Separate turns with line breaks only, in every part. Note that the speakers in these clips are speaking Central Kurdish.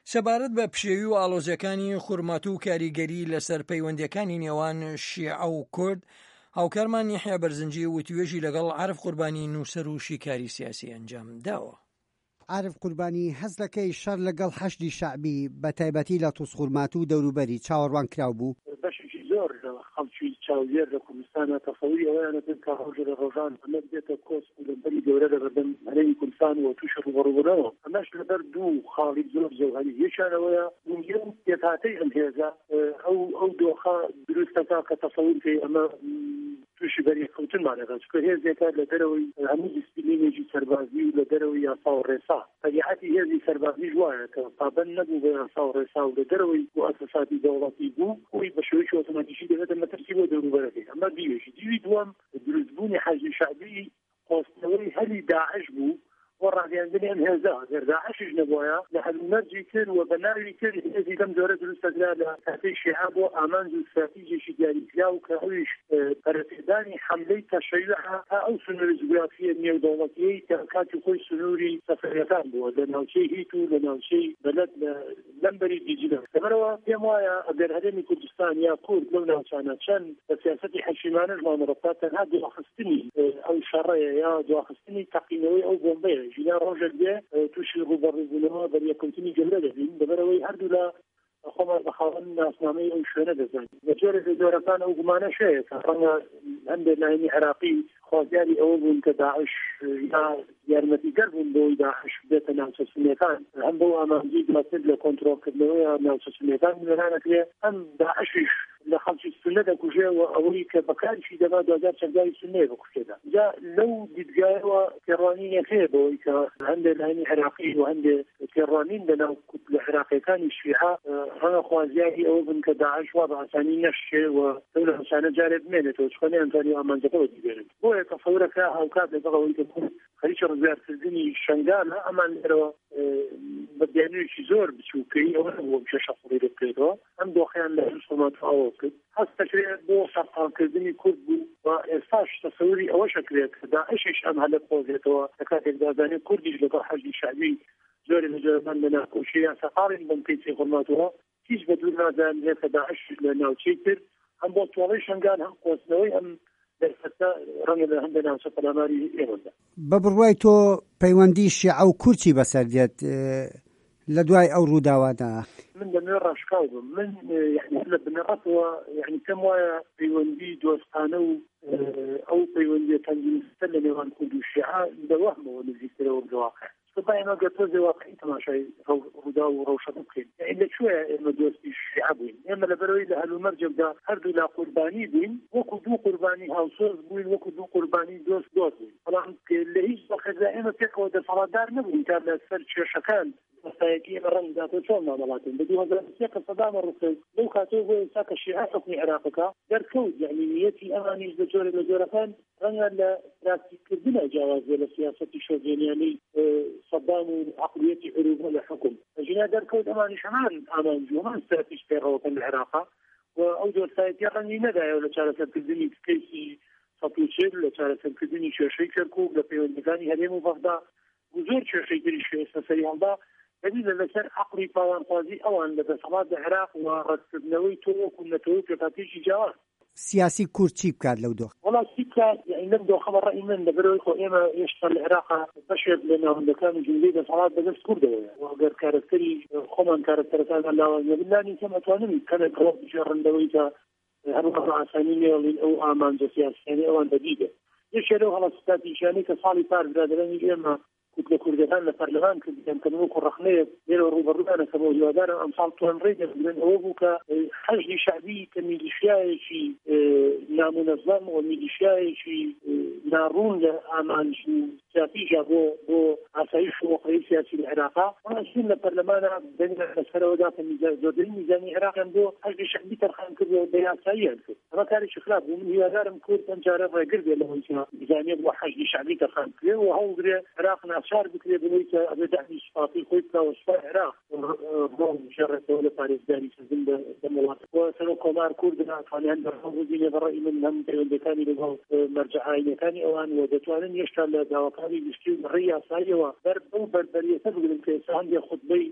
سەبارەت بە پشێوی و ئاڵۆزیەکانی خورمات و کاریگەری لەسەر پەیوەندیەکانی نێوان شیعە و کورد، هاوکارمان یحیا بەرزنجی وتیوێژی لەگەڵ عارف قوربانی نووسەر و شیکاری سیاسی ئەنجام داوە.
عارف قوربانی هەز دەکەی شەڕ لەگەڵ حەشدی شەعبی بە تایبەتی لە تووسخورمات و دەوروبەری چاوەڕوان کراو بوو؟
بەشێکی زۆر لە خەڵکی چاودێر لە کوردستانە تەسەووری ئەوەیانە بن کە ڕۆژە لە ڕۆژان ئەمە بێتە کۆسپ و لەبەری گەورە لە بەردەم هەرێمی کوردستان و تووشی ڕوبەڕووبوونەوە. ئەمەش لەبەر دوو خاڵی زۆر جەوهەری، یەکیانەوەیە بوونیە و پێکهاتەی ئەم هێزە ئەو دۆخە دروستەکە کە تەسەوور کەی ئەمە تووشی بەریەکەوتنمانەکە، چکە هێزێکە لە دەرەوەی هەموو دیسپلینێکی سەربازی و لە دەرەوەی یاسا و ڕێسا. تەبیعەتی هێزی سەربازیش وایە کە پابەند نەبوو بە یاسا و ڕێسا و لە دەرەوەی موسساتی دەوڵەتی بوو خۆی بە شێوەیەکی ئۆتۆماتیکی دەبێتە مەترسی بۆ دەوروبەرەکەی. ئەمە دیوێژی. دیوی دووەم دروستبوونی حەشدی شەعبی خۆستنەوەی هەلی داعش بوو و ڕاگەیاندنی ئەم هێزە. ئەگەر داعشش نەبووایە لە هەلومەرجی کرد و بە ناوی کرد هێزی لەم جۆرە دروستەکرا لە کاتەی شیعە بۆ ئامانج و استراتیژیێکی دیاریکرا و کە ئەویش پەرەپێدانی حەملەی تەشەیوعە تا ئەو سنووری جوگرافیە نێودەوڵەتیەی کە کاتی خۆی سنووری سەفەرەکان بووە لە ناوچەی هیت و لە ناوچەی بەلەد لەمبەری دیجلە. لەبەرەوە پێم وایە ئەگەر هەرێمی کوردستان یا کورد لەو ناوچانە چەند بە سیاسەتی حەشیمانەش مامەڕەتا تەنها دواخستنی ئەو شەڕەیە یا دواخستنی تەقینەوەی ئەو بۆمبەیە ژینا ڕۆژێک بێ تووشی ڕوبەڕووبوونەوە بەریەکەوتنی گەورە دەبین. لەبەرەوەی هەردوو لە خۆمان بە خاوەن ناسنامەی ئەو شوێنە دەزانین. لە جۆرە لە جۆرەکان ئەو گومانە شەیە کە ڕەنگە هەندێک لایەنی عێراقی خۆزیاری ئەوە بوون کە داعش یا یارمەتیگەر بوون بۆی داعش بێتە ناوچە سنیەکان، هەم بۆ ئامانجی دواتر لە کۆنتڕۆڵکردنەوەی ناوچە سنیەکان وێرانەکرێ، هەم داعشیش لە خەڵکی سنە دەکوژێ و ئەوەی کە بەکارشی دەبا دوجار چەنداری سنەیە بکوژێدا. جا لەو دیدگایەوە تێڕوانینێک هەیە بەوەی کە هەندێک لایەنی عێراقی و هەندێک تێڕوانین لەناو لە عێراقیەکانی شیعە ڕەنگە خوازیاری ئەوە بن کە داعش وا بە ئاسانی نەشێ و ئەو لە حسانە جارێک بمێنێتەوە، چکە نەیانتوانی ئامانجەکەەوە دیبێنن. بۆیە تەسەورەکە هاوکات لەگەڵەوەی کە خەریکە ڕزگارکردنی شنگانە ئەمان لێرەوە بە دیانوێکی زۆر بچووکەی ئەوە بۆ بچێشە خوڕی بکرێتەوە. ئەم دۆخیان لە هەرسۆمات ئەوە کرد هەست دەکرێت بۆ سەرقالکردنی کورد بوو و ئێستاش تەسەوری ئەوە شەکرێت کە داعشیش ئەم هەلە خۆزێتەوە لە کاتێک دازانێت کوردیش لەگەڵ حەشدی شەعبی زۆری لە جۆرەمان لە ناکۆشی یا سەقاڵین بەم پێچی خورماتەوە هیچ بە دوور نازانێت کە داعش لە ناوچەی کرد هەم بۆ تۆڵەی شنگان هەم خۆستنەوەی ئەم دەرفەتە ڕەنگە لە هەندێک ناوچە پەلاماری ئێوەدا.
بە بڕوای تۆ پەیوەندی شیعە و کورچی بەسەر دێت لە دوای ئەو ڕووداوانە؟
من لەمێ ڕاشکاو بم، من یعنی لە بنەڕەتەوە یعنی پێم وایە پەیوەندی دۆستانە و ئەو پەیوەندی تەنگیستە لە نێوان کورد و شیعە بەوەهمەوە نزیکترەوە بواقع باید ئەگەر تۆزێ واقعی تەماشای ڕوودا و ڕەوشەکە بکەین. یعنی لەکوێیە ئێمە دۆستی شیعە بووین؟ ئێمە لەبەرەوەی لە هەلومەرجێکدا هەردوو لا قوربانی بووین، وەکو دوو قوربانی هاوسۆز بووین، وەکو دوو قوربانی دۆست بووین. بەڵام لە هیچ وەختدا ئێمە پێکەوە دەسەڵاتدار نەبووین تا لەسەر کێشەکان مەسایەکی ئێمە ڕەنگداتۆ چۆن مامەڵاتین. بە 2023 سەدامە ڕووکرد لەو کاتەوە بۆ ئێستا کە شیعە حکمی عێراقەکە دەرکەوت. یعنی نیەتی ئەمانیش لە جۆرە لە جۆرەکان ڕەنگە لە پراکتیکردنە جیاوازیە لە سیاسەتی شۆڤینیانەی سەدام و عقلیەتی عروبە لە حکم ژنا دەرکەوت. ئەمانیش هەمان ئامانجی و هەمان استراتیژ پێڕەوەکەن لە عێراقا و ئەو جۆرسایەتیە ڕەنگی نەدایەوە لە چارەسەرکردنی کەیسی سەپوچێت لە چارەسەرکردنی کێشەی کەرکووک لە پەیوەندەکانی هەرێم و بەغدا و زۆر کێشەی تری شێستە سەری هەڵدا دەبیە لەسەر عقلی پاوانخوازی ئەوان لە دەسەڵات لە عێراق و ڕەتکردنەوەی تۆ وەکو نەتەوەی پێکاتێکی جیاواز.
سیاسی کورد چی بکات لەو دۆخ؟
وڵا چی بکات؟ یعنی لەم دۆخەمە ڕەئی من لەبەرەوەی خۆ ئێمە هێشتا لە عێراقا بەشێک لە ناوەندەکانی جملەی دەسەڵات بەدەست کوردەوەیە و ئەگەر کارکتەری خۆمان کارکتەرەکان لاوازە بلانی کەم ئەتوانین کەمێک ڕۆ بژێڕندەوەی کە هەروەها ئاسانی نێڵین ئەو ئامانجە سیاسیانەی ئەوان بەدیدە. یەکێ لەو هەڵەستاتیشانەی کە ساڵی پار برادرانی ئێمە لە کوردەکان لە پەرلەمان کردیان کە وەکو ڕەخنەیە لێرە ڕوبەڕوودانە کە بۆ هیوادارم ئەمساڵ توانڕێ دەبن ئەوە بوو کە حەشدی شەعبی کە میلیشیایەکی نامونەظەم و میلیشیایەکی ناڕوون لە ئامانج سیاسیژا بۆ ئاسایش و وەقەی سیاسی لە عێراقا ڕاستین لە پەرلەمانە بەنە لەسەرەوەدا کە زۆرترین میزانی عێراقیان بۆ حەشدی شەعبی تەرخان کردەوە بە یاساییان کرد. ئەمە کارێکی خراپ بوو. من هیوادارم کورد ئەم جارە ڕێگر بێت لەوەی کە میزانیەت بۆ حەشدی شەعبی تەرخان کرێ و هەوڵدرێ عێراق ناچار بکرێ بڵێ کە ئەبێ داعمی سوپاتی خۆی بکەوە سوپای عێراق ڕۆم ژێڕێتەوە لە پارێزگاری کردن بە وڵات و سەرۆ کۆمار کورد ناتوانیان بەڕێوەبوونێ بەڕێی من هەم پەیوەندەکانی لەگەڵ مەرجەعاینەکانی ئەوان و دەتوانن هێشتا لە داواکانی گشتی و ڕێی یاساییەوە بەو بەربەریەتە بگرن کە ئێستا هەندێک خوتبەی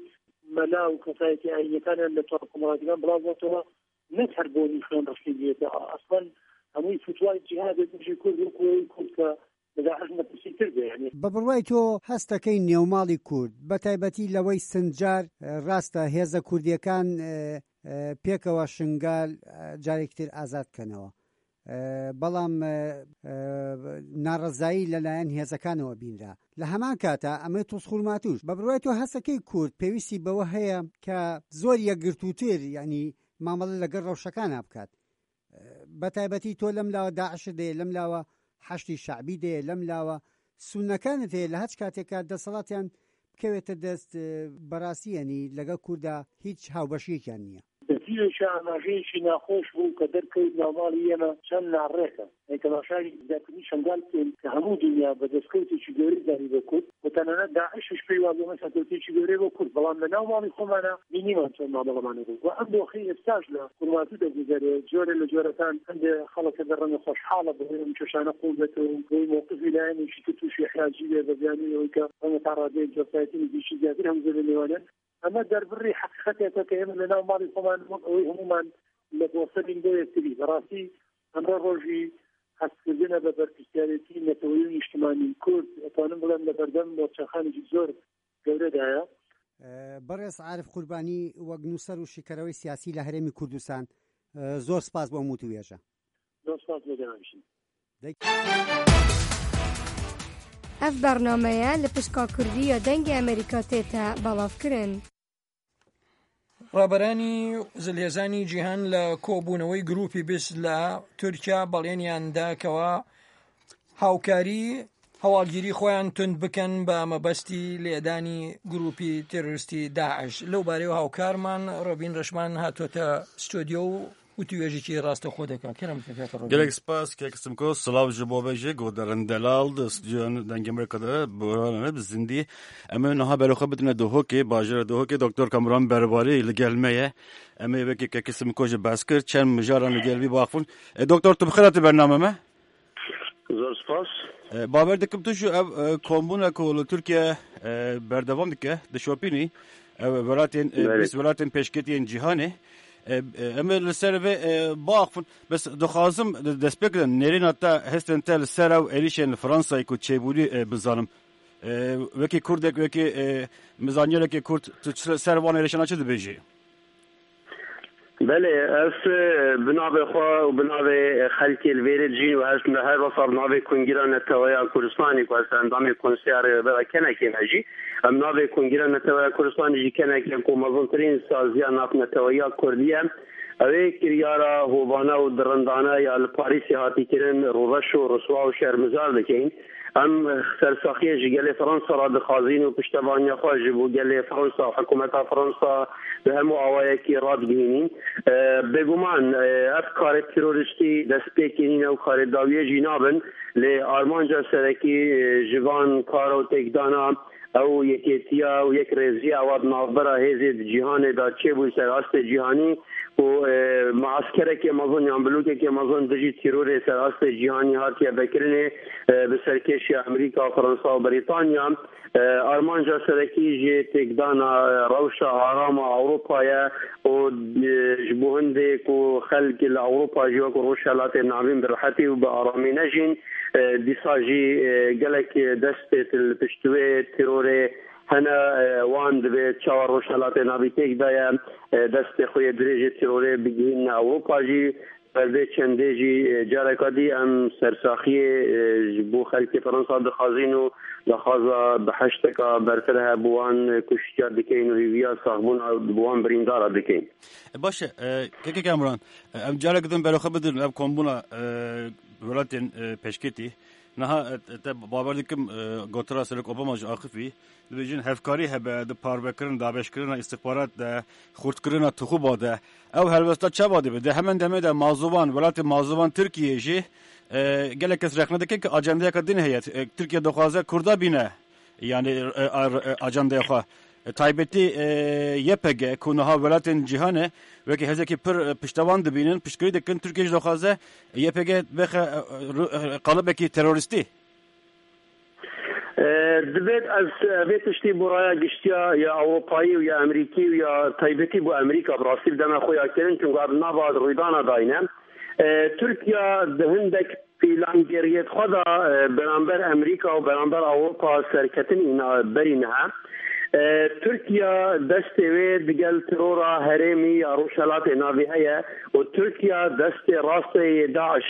مەلا و کەسایەتی ئاینیەکانیان لە تۆڕکۆمەڵاتیەکان بڵاوبووەتەوە نەکرد بۆنی خوێن ڕشتێنێتە ئەسڵەن هەمووی فتوای جیهادێک مژی کورد و کۆی کورد کە لەداعش مەترسیتر بێ.
بە بڕوای تۆ هەستەکەی نێوماڵی کورد بە تایبەتی لەوەی سنجار ڕاستە هێزە کوردیەکان پێکەوە شنگال جارێکتر ئازاد بکەنەوە، بەڵام ناڕەزایی لەلایەن هێزەکانەوە بینرا. لە هەمان کاتە ئەمە تووسخورماتوش بە بڕوای تۆ هەستەکەی کورد پێویستی بەوە هەیە کە زۆر یەکگرتووتر یعنی مامەڵە لەگەڵ ڕەوشەکانە بکات. بە تایبەتی تۆ لەم لاوە داعشت دێ، لەم لاوە حەشتی شعبی دێ، لەم لاوە سونەکانت هەیە لە هەچ کاتێکا دەسەڵاتیان بکەوێتە دەست بەڕاستی ینی لەگەڵ کووردا هیچ هاوبەشیەکیان نییە.
دەتیوێکی ئاماژەیەکی ناخۆش بوو کە دەرکەوت ناوماڵی ئێمە چەند ناڕێکە تەماشای زیاترین شنگال بکەین کە هەموو دنیا بە دەستکەوتێکی گەورەی دانی بە کورد و تەنانەت داعشش پێی وا بوو مەسەکەوتێکی گەورەی بۆ کورد، بەڵام لە ناو ماڵی خۆمانە بینیمان چۆن مامەڵەمانە بوو و ئەم دۆخی ئێستاش لە کورماتوو دەگوزارێت. جۆرە لە جۆرەکان هەندێ خەڵکە دەڕەنە خۆشحاڵە بەهۆی ئەم کێشانە قوڵ بێتەوە و بۆی مووقفی لایەنێکی تر تووشی احتیاجی بێ بە بیانیەوەی کە ئەمە تا ڕادەیەک جۆسایەتی نزیکی زیاتر هەمزە لە نێوانن. ئەمە دەربڕی حقیقەتێکە کە ئێمە لە ناو ماڵی خۆمان ئەوەی هەمومان لە بۆسەرین بۆ یەکتری. بەڕاستی ئەمڕۆ ڕۆژی هەستکردنە بە بەرپرسیارەتی نەتەوەیی و نیشتیمانی کورد ئەتوانم بڵێم لە بەردەم مۆرچەخانێکی زۆر گەورەدایە.
بەڕێز عارف قوربانی وەک نووسەر و شیکەرەوەی سیاسی لە هەرێمی کوردستان زۆر سپاس بۆ موتوێژە.
زۆر سپاس بۆ دەناویشن.
ئەف بەرنامەیە لە پشکا کوردی یا دەنگی ئەمریکا تێتە بەڵاوکردن.
ڕابەرانی زلهێزانی جیهان لە کۆبوونەوەی گروپی بیست لە تورکیا بەڵێنیاندا کەوە هاوکاری هەواڵگیری خۆیان تند بکەن بە مەبەستی لێدانی گروپی تێرۆریستی داعش. لەو بارەیەوە هاوکارمان ڕۆبین ڕەشمان هاتوۆتە ستۆدیۆ و وتوێژێکی ڕاستە خۆ دەکات.
gelek spas kekim ko slav ji bo veje goderin delal de stüdyon dengeme kadar buranı bizindi ama naha beroxa bitne dohoke bajara dohoke doktor Kamran Berbari ile gelmeye ama veki kekim ko ji baskir çen mijaran gelbi baxfun doktor tu bixerat bernameme
zor spas
baber dikim tu şu kombuna ko Türkiye berdevam dike de şopini velatin biz velatin peşketiyen cihane اما لسر و باخفن بس دخوازم دست بکردن نرین حتی هستن تل سر و ایلیشن فرانسای کو چیبولی بزنم وکی کردک وکی مزانیره که کرد سر وان ایلیشن چه دبیجی
بله اس بنابه خوا و بنابه خلق الویرد جین و هست هر وصف بنابه کنگیران نتوایا کردستانی که هست اندام کنسیار بلا کنه که نجی بنابه کنگیران نتوایا کردستانی جی کنه که مزونترین سازیان ناف نتوایا کردیه اوه کریارا هوبانه و درندانه یا الپاریسی هاتی کرن روش و رسوا و شرمزار دکین ام سرساخی جگل فرانسا را دخازین و پشتبانی خواهج بو گل فرانسا و حکومت فرانسا به همو آوائه که راد گینین بگومان اف کار تروریستی دست پیکنین و کار داویه جینابن لی آرمانجا سرکی جوان کار و تکدانا او یکیتیا و یک ریزی اواد نافبرا هزید جهان دا چه بوی سراست جهانی و معسکره که مازون یانبلوکه که مازون دجی تیرور سراست جهانی هاتیه بکرنه به سرکشی امریکا فرانسا و بریتانیا آرمانجا سرکی جی تکدانا روشا آرام اوروپایا و جبوهنده که خلق الاوروپا جوا که روشالات نعبین برحتی و به آرامی نجین دیساجی گلک دست الپشتوه تیرور هنا واند به چهار روشالات نابی تک دایا دست خوی دریج تیروره بگین اوروپا جی برده چنده جی جارکادی ام سرساخی بو خلق فرانسا دخازین و دخازا بحشتکا برفرها بوان کشتیار دکین و ریویا صاحبون بوان بریندار دکین
باشه که کامران ام جارکدن بروخه بدن ام کومبونا ولاتن پشکتی نها باور دکم گوترا سرک اوباماج آخفی دبیجن هفکاری هبه د پاربکرن دابشکرن استخبارات د خردکرن تخو باده او هلوستا چه باده بده همین دمه د مازوان ولات مازوان ترکیه جی گله کس رخنه دکه که اجنده کدین هیت ترکیه دخوازه کردا بینه yani اجنده خو تایبتی یپگه کنها ولاتن جهانه وکی هزکی پر پشتوان دبینن پشکری دکن ترکیه دخوازه یپگه بخ قالب کی تروریستی
دبیت از بیتشتی برای گشتیا یا اروپایی و یا امریکی و یا تایبتی بو امریکا براستی بدم خویا کردن چون قبل نباد رویدان داینه ترکیا دهندک پیلانگریت خدا برانبر امریکا و برانبر اروپا سرکتن اینا برینها ترکیا دست و دیگل ترورا هرمی روشلات ناوی هیا و ترکیا دست راست داعش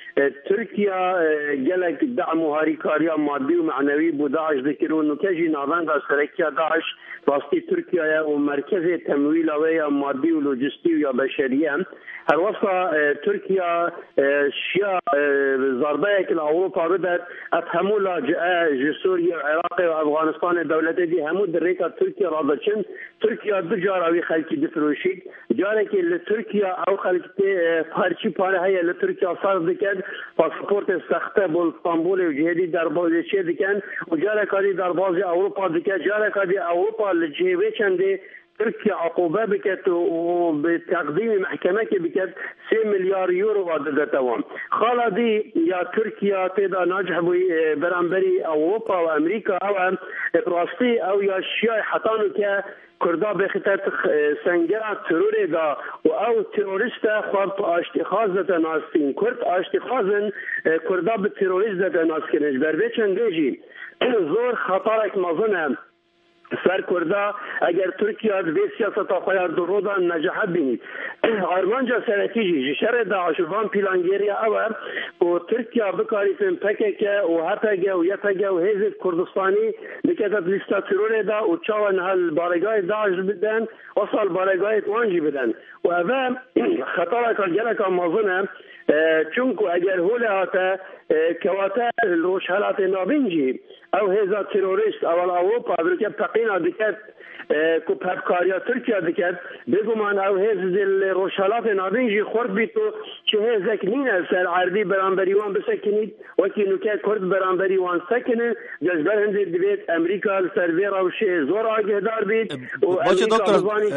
ترکیا جلك دعم هاریکاریا مادی و معنوی بو داعش ذکرون نکجی ناوند سرکیا داعش واسطی ترکیا و مرکز تمویل و مادی و لوجستی و بشریه هر وصا تركيا شيا ضربه كل اوروبا بدات افهموا لاجئه سوريا العراق وافغانستان دولتي دي همو دريكا تركيا رادشن تركيا بجاراوي خلكي دفروشيك جارك لتركيا او خلكي فارشي باره هي لتركيا صار دكان باسبورت سخته بول اسطنبول وجهدي دربازي شي دكان وجارك هذه دربازي اوروبا دكان جارك هذه اوروبا الجيبه كاندي تركيا عقوبة بكت وبتقديم محكمة بكت 3 مليار يورو عدد توام خالدي يا تركيا تدا ناجح برانبري أوروبا وأمريكا أو براستي أو يا الشيعي حطانو كا كردا بخطات سنجرة تروري دا أو تيروريستا خط اشتخاذة ناسين كرد اشتخاذن كردا بالتيروريستا ناسكنش بربيشن ديجي زور خطرك مظنه سر کرده اگر ترکیه به سیاست آخوی درود نجاحت بینید آرمانجا سرکیجی شر داعش وان پیلانگیری اوه و ترکیه بکاریتن پککه و هپگه و یپگه و حزب کردستانی بکتت لیستا ترور دا و چاون هل بارگاه داعش بدن وصل بارگاه وانجی بدن و اوه خطرک جلک مازنه چونکو اگر هوله هاته كواتا الروش هلات نابنجي او هذا تيروريست او اوروبا بركب تقينا دكات كوب هبكاريا تركيا دكات بيقومان او هذا الروش هلات نابنجي خورد بيتو چه هذاك نينا سر عربي برانبريوان بسكنيد وكي نكات كرد برانبريوان سكنه جزبر هنزي دبيت امريكا السرفيرا وشي زور اجهدار بيت وامريكا بزاني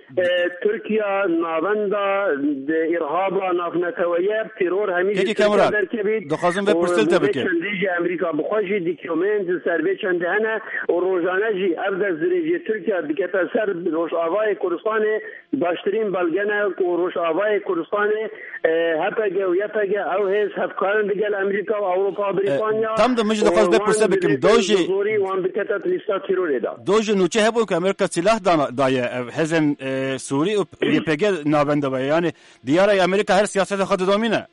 تركيا نابندا ارهابا نافنتويا تيرور هميجي
دخوازم به پرسل تبکه
چندی امریکا بخواجی دیکومنت سربه چنده هنه و روزانه جی افدر زریجی ترکیه دیکتا سر روش آوای کردستان باشترین بلگنه و روش آوای کردستان هپگه و یپگه او هیز هفکارن دیگل امریکا و اوروپا و بریطانیا
tam da mıcı dokaz be pırsa bekim doji nuçe hebo ki Amerika silah daye hezen Suri و YPG nabende ve yani diyara Amerika her siyasete xadı domine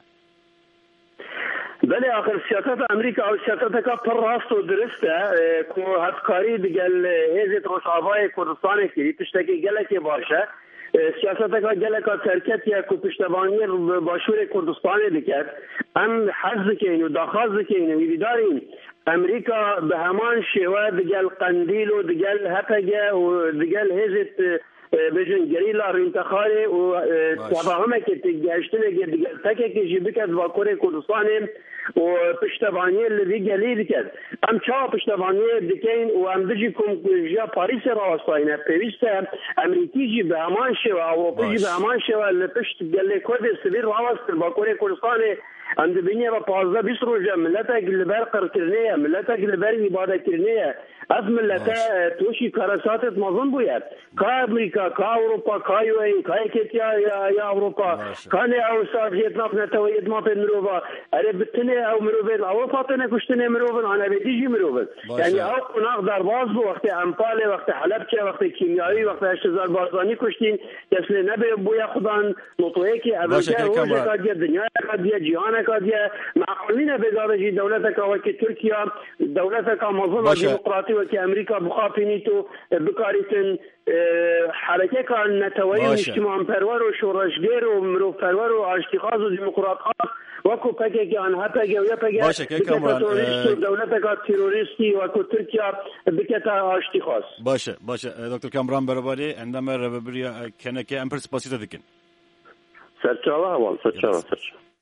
بله آخر سیاست امریکا او سیاست کا پر راست و درسته کو هفکاری دیگل هزت روشاوای کردستان کی پشتکی گلکی باشه سیاست کا گلکا ترکت یا کو پشتوانی باشور کردستان دیگر ام حز کینو داخاز کینو ویدارین امریکا به همان شیوه دیگل قندیل و دیگل هپگه و دیگل هزت بجن گریلا رینتخاری و تفاهمه که تگشتنه دیگل تکه که جیبکت واکور کردستان و پشتوانی اللي جليل كده ام چا پشتوانی دکین و ام دجی کوم جا پاریس راستاینه پیوسته امریکی جی به امان شو اوروپی جی به امان شو اللي پشت گله کد سویر راست با کره کردستان عند بینه با 15 20 روز ملت اللي برقر کرنه ملت اللي بر عبادت کرنه از ملت توشی کارسات مازن بوید کا امریکا کا اوروپا کا یو ای کا کتیا یا اوروپا کانه او ساعت نفنه توید ما بنروبا اره بتنه او مروبل او فاطمه كشتنه مروبل انا بتيجي مروبل يعني او قناق درباز وقت امثال وقت حلبچه وقت كيميائي وقت اشتزار بازاني كشتين تسل نبي بويا خدان نطويكي ابدا هو قضيه الدنيا قضيه جهان قضيه معقولين بدرجه دولتك وكي تركيا دولتك منظمه ديمقراطيه وكي امريكا بخافينيتو بكاريتن حركه كان نتوي اجتماع پرور و شورشگر و مرو پرور و اشتغاز و دموکرات‌ها وكو پکه آن هپگه و یپگه
باشه که کامران
دولت کا تروریستی وكو ترکیه بکتا اشتغاز
باشه دکتر کامران برابری اندام رببریا کنه که امپرس پاسیت دکن
سرچاوه اول سرچاوه